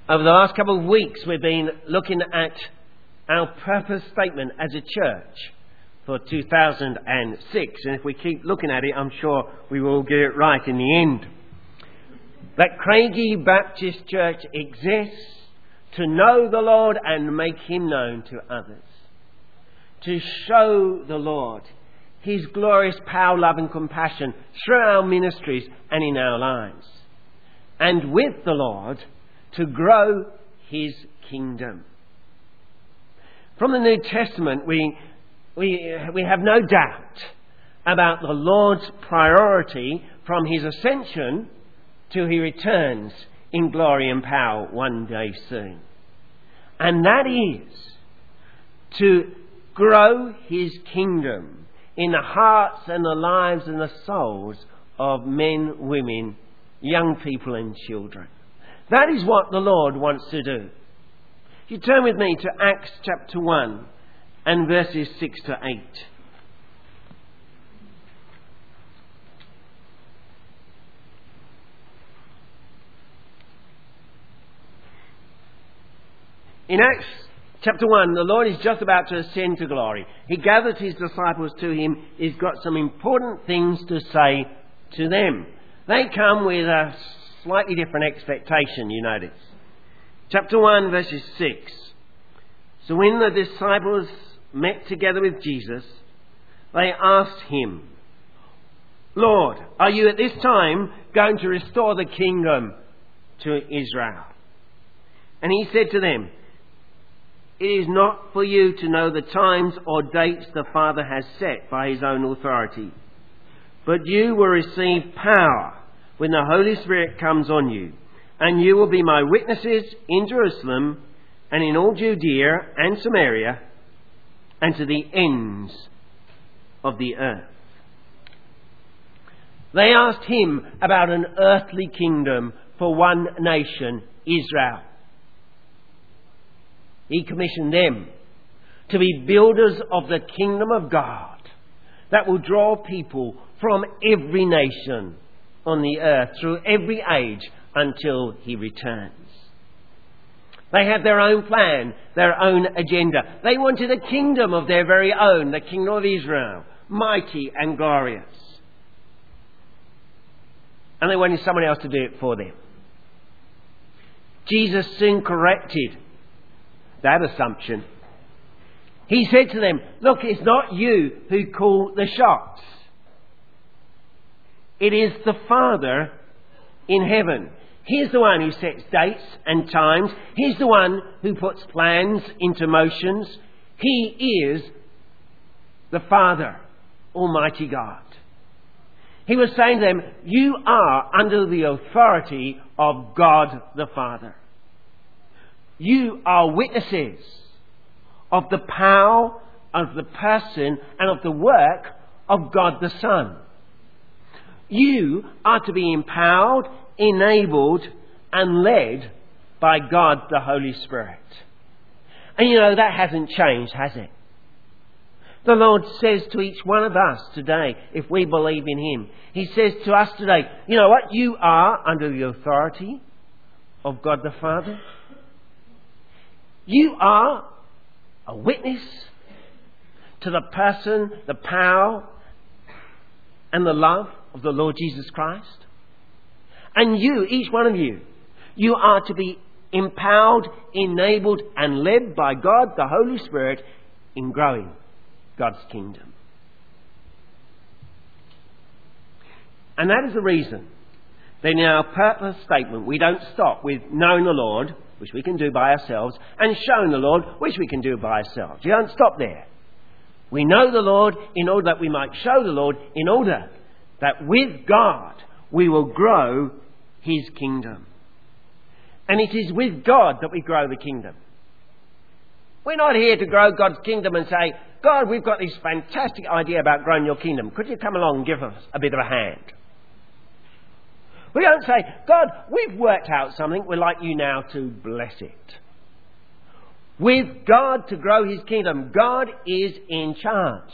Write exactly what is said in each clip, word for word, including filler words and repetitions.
Over the last couple of weeks, we've been looking at our purpose statement as a church for two thousand six. And if we keep looking at it, I'm sure we will get it right in the end. That Craigie Baptist Church exists to know the Lord and make him known to others. To show the Lord his glorious power, love and compassion through our ministries and in our lives. And with the Lord, to grow his kingdom. From the New Testament, we, we, we have no doubt about the Lord's priority from his ascension till he returns in glory and power one day soon. And that is to grow his kingdom in the hearts and the lives and the souls of men, women, young people and children. That is what the Lord wants to do. If you turn with me to Acts chapter one and verses six to eight. In Acts chapter one, the Lord is just about to ascend to glory. He gathers his disciples to him. He's got some important things to say to them. They come with a slightly different expectation, you notice. Chapter one, verses six. So when the disciples met together with Jesus, they asked him, Lord, are you at this time going to restore the kingdom to Israel? And he said to them, it is not for you to know the times or dates the Father has set by his own authority, but you will receive power when the Holy Spirit comes on you, and you will be my witnesses in Jerusalem and in all Judea and Samaria and to the ends of the earth. They asked him about an earthly kingdom for one nation, Israel. He commissioned them to be builders of the kingdom of God that will draw people from every nation on the earth through every age until he returns. They had their own plan, their own agenda. They wanted a kingdom of their very own, the kingdom of Israel, mighty and glorious. And they wanted someone else to do it for them. Jesus soon corrected that assumption. He said to them, look, it's not you who call the shots. It is the Father in heaven. He's the one who sets dates and times. He's the one who puts plans into motions. He is the Father, Almighty God. He was saying to them, you are under the authority of God the Father. You are witnesses of the power of the person and of the work of God the Son. You are to be empowered, enabled and led by God the Holy Spirit. And you know, that hasn't changed, has it? The Lord says to each one of us today, if we believe in him, he says to us today, you know what? You are under the authority of God the Father. You are a witness to the person, the power and the love of the Lord Jesus Christ. And you, each one of you, you are to be empowered, enabled and led by God, the Holy Spirit, in growing God's kingdom. And that is the reason that in our purpose statement we don't stop with knowing the Lord, which we can do by ourselves, and showing the Lord, which we can do by ourselves. You don't stop there. We know the Lord in order that we might show the Lord, in order that with God we will grow his kingdom. And it is with God that we grow the kingdom. We're not here to grow God's kingdom and say, God, we've got this fantastic idea about growing your kingdom. Could you come along and give us a bit of a hand? We don't say, God, we've worked out something. We'd like you now to bless it. With God to grow his kingdom, God is in charge.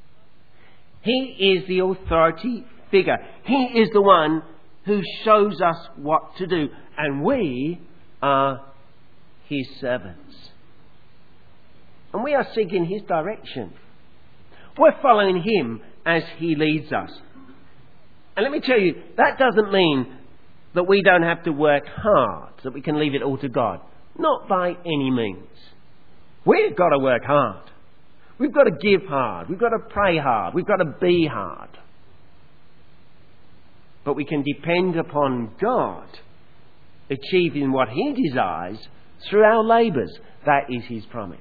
He is the authority figure. He is the one who shows us what to do. And we are his servants. And we are seeking his direction. We're following him as he leads us. And let me tell you, that doesn't mean that we don't have to work hard, that we can leave it all to God. Not by any means. We've got to work hard. We've got to give hard. We've got to pray hard. We've got to be hard. But we can depend upon God achieving what he desires through our labours. That is his promise.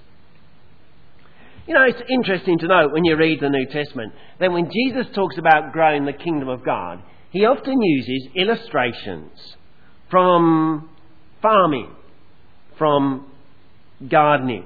You know, it's interesting to note when you read the New Testament that when Jesus talks about growing the kingdom of God, he often uses illustrations from farming, from gardening.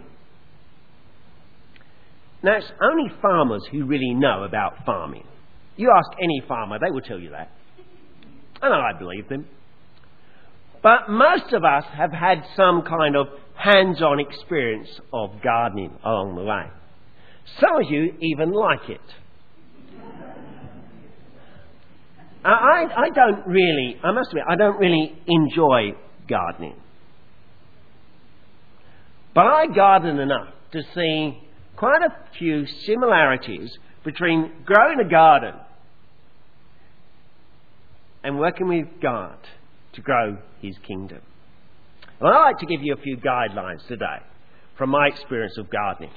Now, it's only farmers who really know about farming. You ask any farmer, they will tell you that. And I believe them. But most of us have had some kind of hands-on experience of gardening along the way. Some of you even like it. I, I don't really, I must admit, I don't really enjoy gardening. But I garden enough to see quite a few similarities between growing a garden and working with God to grow his kingdom. Well, I'd like to give you a few guidelines today from my experience of gardening.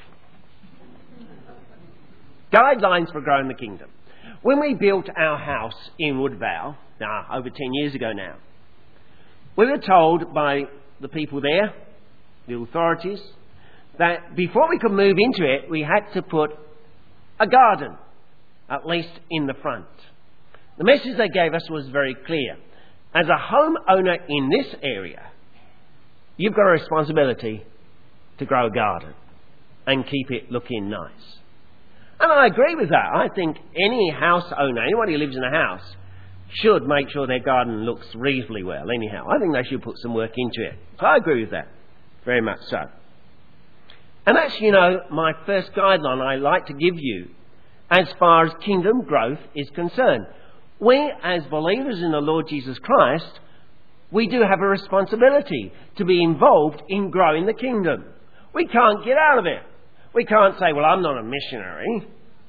Guidelines for growing the kingdom. When we built our house in Woodvale, now over ten years ago now, we were told by the people there, the authorities, that before we could move into it, we had to put a garden, at least in the front. The message they gave us was very clear. As a homeowner in this area, you've got a responsibility to grow a garden and keep it looking nice. And I agree with that. I think any house owner, anybody who lives in a house, should make sure their garden looks reasonably well anyhow. I think they should put some work into it. So I agree with that. Very much so. And that's, you know, my first guideline I like to give you as far as kingdom growth is concerned. We, as believers in the Lord Jesus Christ, we do have a responsibility to be involved in growing the kingdom. We can't get out of it. We can't say, well, I'm not a missionary,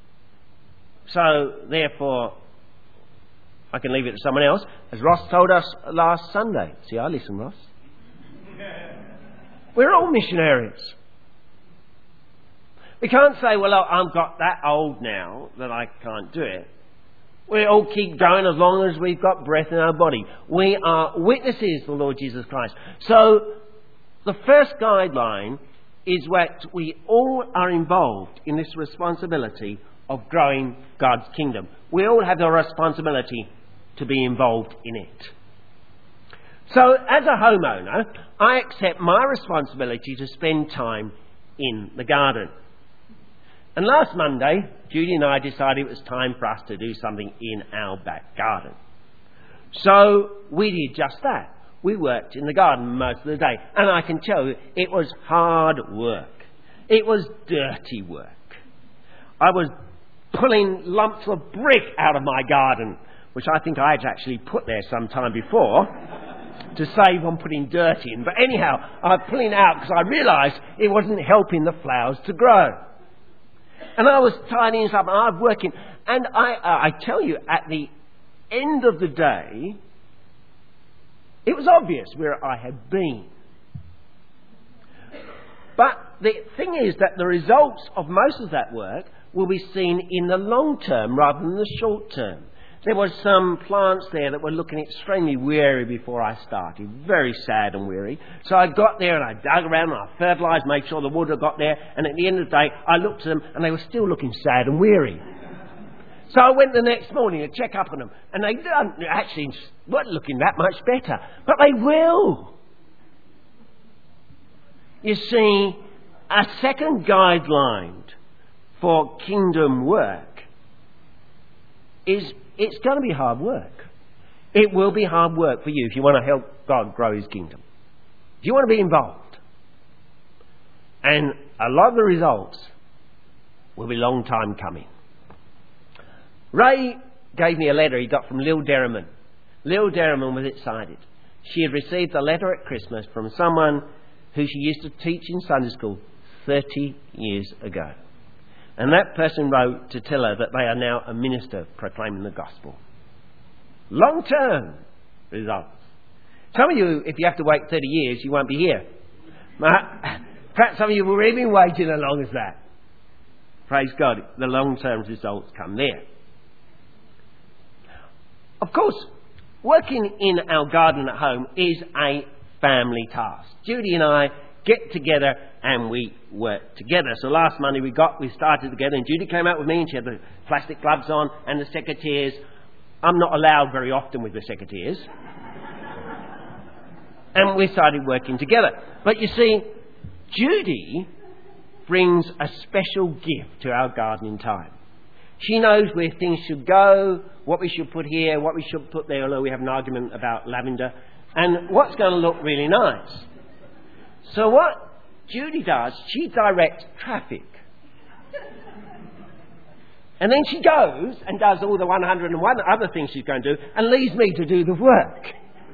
so therefore I can leave it to someone else. As Ross told us last Sunday. See, I listen, Ross. We're all missionaries. We can't say, well, I've got that old now that I can't do it. We all keep going as long as we've got breath in our body. We are witnesses to the Lord Jesus Christ. So the first guideline is that we all are involved in this responsibility of growing God's kingdom. We all have the responsibility to be involved in it. So as a homeowner, I accept my responsibility to spend time in the garden. And last Monday, Judy and I decided it was time for us to do something in our back garden. So we did just that. We worked in the garden most of the day. And I can tell you, it was hard work. It was dirty work. I was pulling lumps of brick out of my garden, which I think I had actually put there some time before to save on putting dirt in. But anyhow, I was pulling out because I realised it wasn't helping the flowers to grow. And I was tidying up and I was working. And I, uh, I tell you, at the end of the day, it was obvious where I had been. But the thing is that the results of most of that work will be seen in the long term rather than the short term. There were some plants there that were looking extremely weary before I started. Very sad and weary. So I got there and I dug around and I fertilised, made sure the wood had got there. And at the end of the day, I looked at them and they were still looking sad and weary. So I went the next morning to check up on them. And they actually weren't looking that much better. But they will. You see, a second guideline for kingdom work is it's going to be hard work. It will be hard work for you if you want to help God grow his kingdom. If you want to be involved. And a lot of the results will be a long time coming. Ray gave me a letter he got from Lil Derriman. Lil Derriman was excited. She had received a letter at Christmas from someone who she used to teach in Sunday school thirty years ago. And that person wrote to tell her that they are now a minister proclaiming the gospel. Long-term results. Some of you, if you have to wait thirty years, you won't be here. Perhaps some of you have already been waiting as long as that. Praise God, the long-term results come there. Of course, working in our garden at home is a family task. Judy and I get together and we work together. So last Monday we got, we started together, and Judy came out with me and she had the plastic gloves on and the secateurs. I'm not allowed very often with the secateurs. And we started working together. But you see, Judy brings a special gift to our gardening time. She knows where things should go, what we should put here, what we should put there, although we have an argument about lavender, and what's going to look really nice. So what Judy does, she directs traffic. And then she goes and does all the one hundred and one other things she's going to do and leaves me to do the work.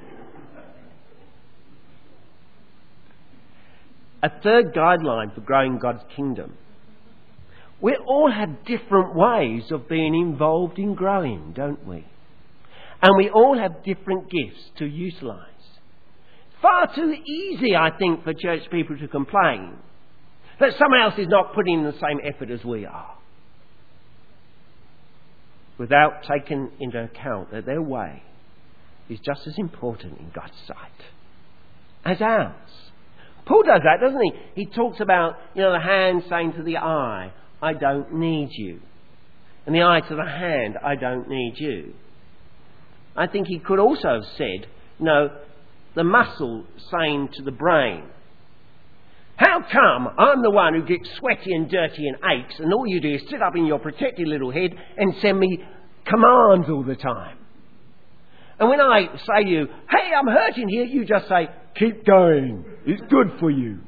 A third guideline for growing God's kingdom. We all have different ways of being involved in growing, don't we? And we all have different gifts to utilise. Far too easy, I think, for church people to complain that someone else is not putting in the same effort as we are, without taking into account that their way is just as important in God's sight as ours. Paul does that, doesn't he? He talks about, you know, the hand saying to the eye, I don't need you. And the eye to the hand, I don't need you. I think he could also have said, no, the muscle saying to the brain, how come I'm the one who gets sweaty and dirty and aches, and all you do is sit up in your protected little head and send me commands all the time? And when I say to you, hey, I'm hurting here, you just say, keep going. It's good for you.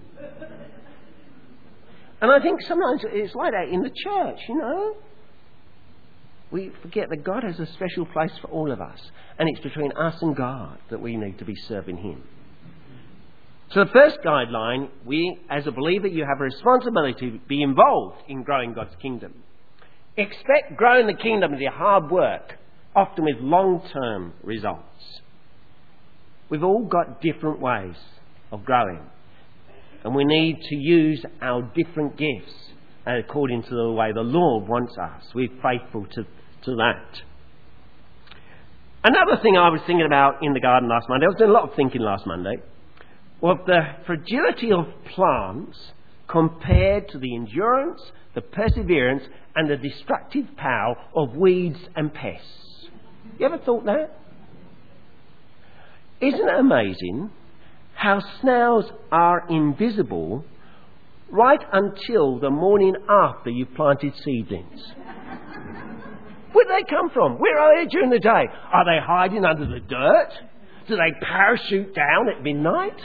And I think sometimes it's like that in the church, you know. We forget that God has a special place for all of us. And it's between us and God that we need to be serving Him. So the first guideline, we, as a believer, you have a responsibility to be involved in growing God's kingdom. Expect growing the kingdom to be hard work, often with long-term results. We've all got different ways of growing. And we need to use our different gifts according to the way the Lord wants us. We're faithful to, to that. Another thing I was thinking about in the garden last Monday, I was doing a lot of thinking last Monday, was the fragility of plants compared to the endurance, the perseverance and the destructive power of weeds and pests. You ever thought that? Isn't it amazing how snails are invisible right until the morning after you've planted seedlings? Where do they come from? Where are they during the day? Are they hiding under the dirt? Do they parachute down at midnight?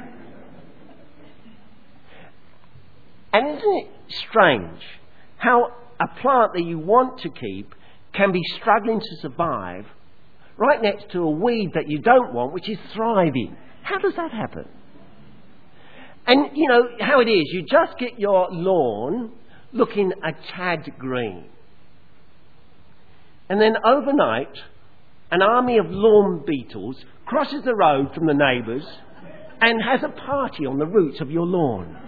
And isn't it strange how a plant that you want to keep can be struggling to survive right next to a weed that you don't want, which is thriving? How does that happen? And you know how it is. You just get your lawn looking a tad green. And then overnight, an army of lawn beetles crosses the road from the neighbours and has a party on the roots of your lawn.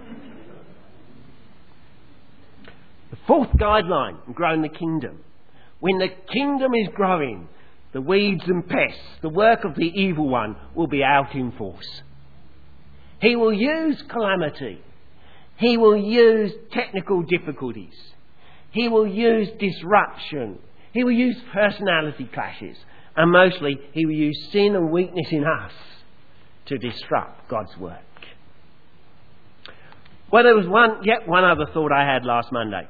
The fourth guideline in growing the kingdom. When the kingdom is growing, the weeds and pests, the work of the evil one, will be out in force. He will use calamity. He will use technical difficulties. He will use disruption. He will use personality clashes. And mostly, he will use sin and weakness in us to disrupt God's work. Well, there was one, yet one other thought I had last Monday.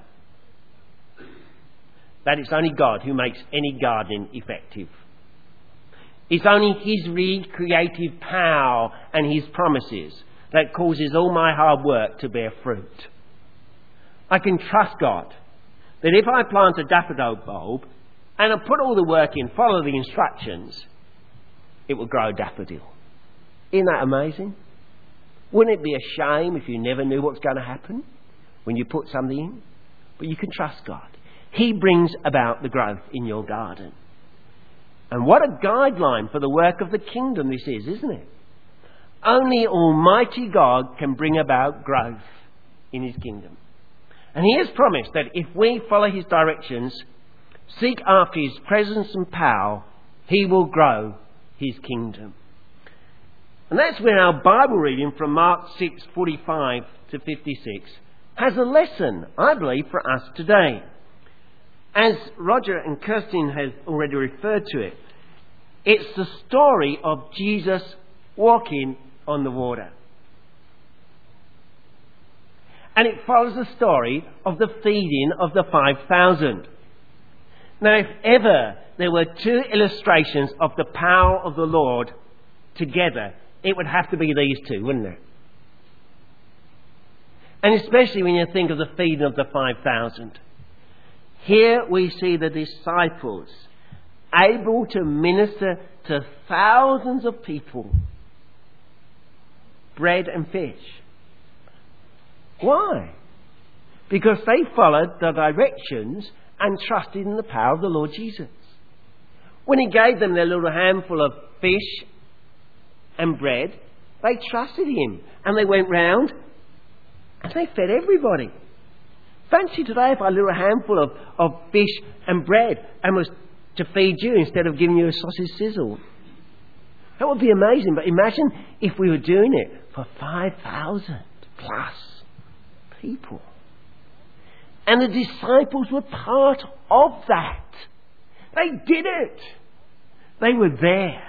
That it's only God who makes any gardening effective. It's only His recreative power and His promises that causes all my hard work to bear fruit. I can trust God that if I plant a daffodil bulb and I put all the work in, follow the instructions, it will grow a daffodil. Isn't that amazing? Wouldn't it be a shame if you never knew what's going to happen when you put something in? But you can trust God. He brings about the growth in your garden. And what a guideline for the work of the kingdom this is, isn't it? Only Almighty God can bring about growth in his kingdom. And he has promised that if we follow his directions, seek after his presence and power, he will grow his kingdom. And that's where our Bible reading from Mark six forty-five to fifty-six has a lesson, I believe, for us today. As Roger and Kirsten have already referred to it, it's the story of Jesus walking on the water. And it follows the story of the feeding of the five thousand. Now, if ever there were two illustrations of the power of the Lord together, it would have to be these two, wouldn't it? And especially when you think of the feeding of the five thousand. Here we see the disciples able to minister to thousands of people. Bread and fish. Why? Because they followed the directions and trusted in the power of the Lord Jesus. When he gave them their little handful of fish and bread, they trusted him. And they went round and they fed everybody. Fancy today if I had a little handful of, of fish and bread and was to feed you instead of giving you a sausage sizzle. That would be amazing. But imagine if we were doing it for five thousand plus people. And the disciples were part of that. They did it. They were there.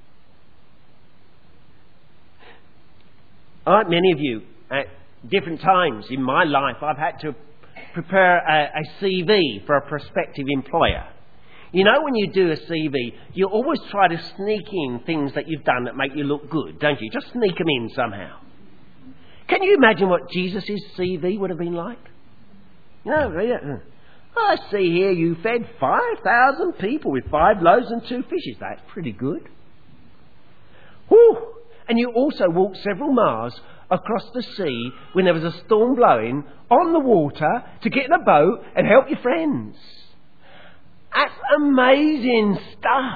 Like many of you, at different times in my life, I've had to prepare a, a C V for a prospective employer. You know, when you do a C V, you always try to sneak in things that you've done that make you look good, don't you? Just sneak them in somehow. Can you imagine what Jesus' C V would have been like? You know, I see here you fed five thousand people with five loaves and two fishes. That's pretty good. Whew. And you also walked several miles across the sea when there was a storm blowing on the water to get in a boat and help your friends. That's amazing stuff.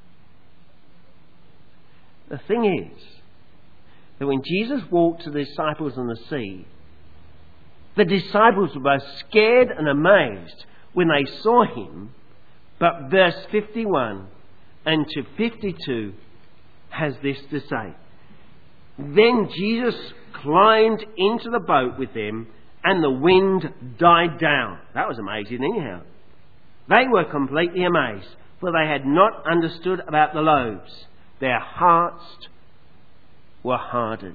The thing is that when Jesus walked to the disciples on the sea, the disciples were both scared and amazed when they saw him. But verse fifty-one and to fifty-two has this to say. Then Jesus climbed into the boat with them and the wind died down. That was amazing anyhow. They were completely amazed, for they had not understood about the loaves. Their hearts were hardened.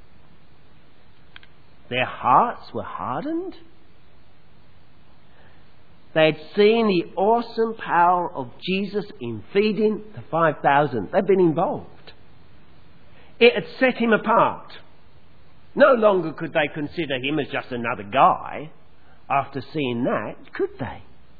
Their hearts were hardened? They had seen the awesome power of Jesus in feeding the five thousand. They'd been involved. It had set him apart. No longer could they consider him as just another guy. After seeing that, could they?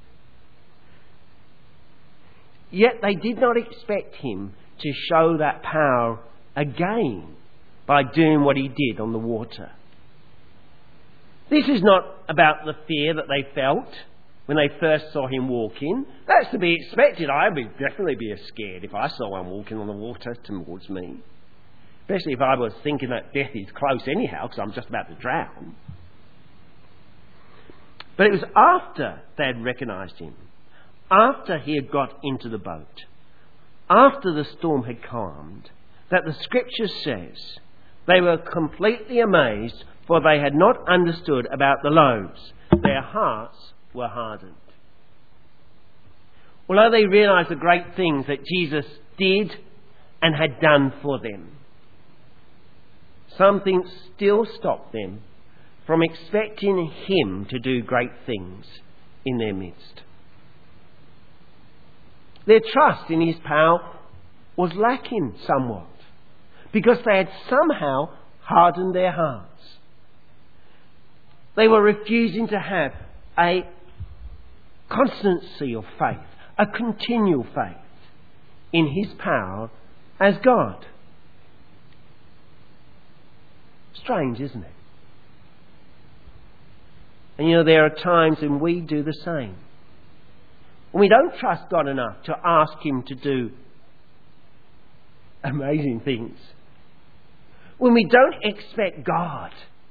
Yet they did not expect him to show that power again by doing what he did on the water. This is not about the fear that they felt when they first saw him walking. That's to be expected. I would definitely be scared if I saw one walking on the water towards me. Especially if I was thinking that death is close anyhow, because I'm just about to drown. But it was after they had recognised him, after he had got into the boat, after the storm had calmed, that the scripture says they were completely amazed, for they had not understood about the loaves. Their hearts were hardened. Although they realised the great things that Jesus did and had done for them, something still stopped them from expecting him to do great things in their midst. Their trust in his power was lacking somewhat because they had somehow hardened their hearts. They were refusing to have a constancy of faith, a continual faith in his power as God. Strange, isn't it? And you know, there are times when we do the same. When we don't trust God enough to ask Him to do amazing things. When we don't expect God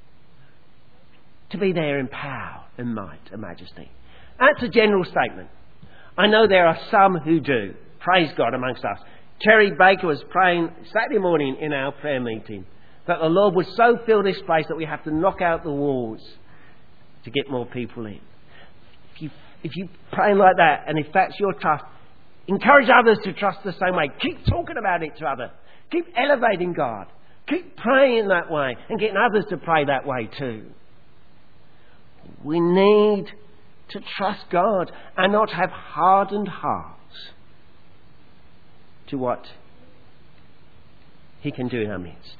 to be there in power and might and majesty. That's a general statement. I know there are some who do. Praise God amongst us. Terry Baker was praying Saturday morning in our prayer meeting that the Lord would so fill this place that we have to knock out the walls to get more people in. If you, if you pray like that, and if that's your trust, encourage others to trust the same way. Keep talking about it to others. Keep elevating God. Keep praying that way and getting others to pray that way too. We need to trust God and not have hardened hearts to what He can do in our midst.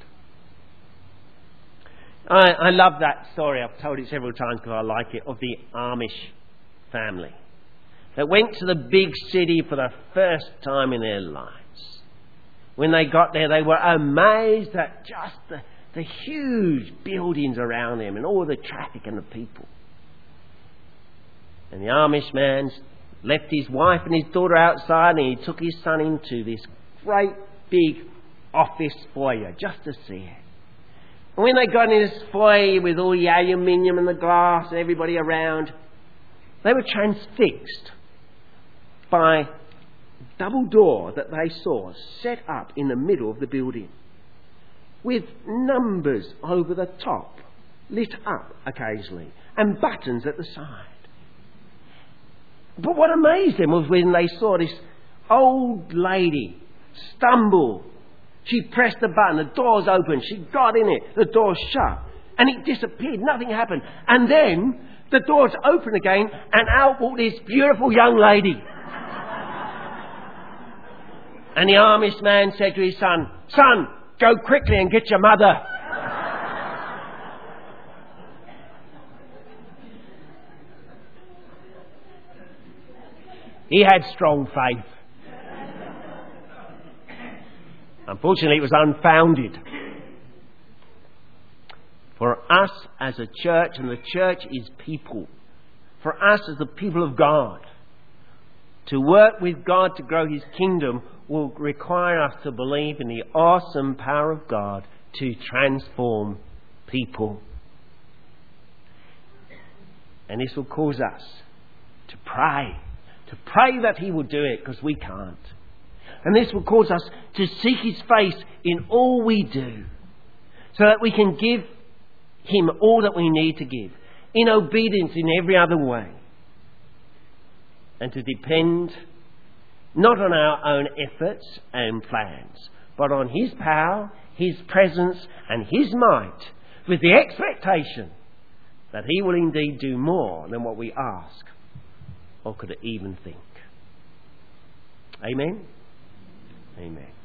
I, I love that story. I've told it several times because I like it, of the Amish family that went to the big city for the first time in their lives. When they got there, they were amazed at just the, the huge buildings around them and all the traffic and the people. And the Amish man left his wife and his daughter outside, and he took his son into this great big office foyer just to see it. And when they got in this foyer with all the aluminium and the glass and everybody around, they were transfixed by a double door that they saw set up in the middle of the building with numbers over the top, lit up occasionally, and buttons at the side. But what amazed them was when they saw this old lady stumble. She pressed the button, the door's open, she got in it, the door's shut, and it disappeared, nothing happened. And then the door's open again, and out walked this beautiful young lady. And the Amish man said to his son, "Son, go quickly and get your mother." He had strong faith. Unfortunately, it was unfounded. For us as a church, and the church is people, for us as the people of God, to work with God to grow His kingdom will require us to believe in the awesome power of God to transform people. And this will cause us to pray. To pray that He will do it, because we can't. And this will cause us to seek His face in all we do, so that we can give Him all that we need to give, in obedience in every other way. And to depend not on our own efforts and plans, but on His power, His presence and His might, with the expectation that He will indeed do more than what we ask or could even think. Amen? Amen.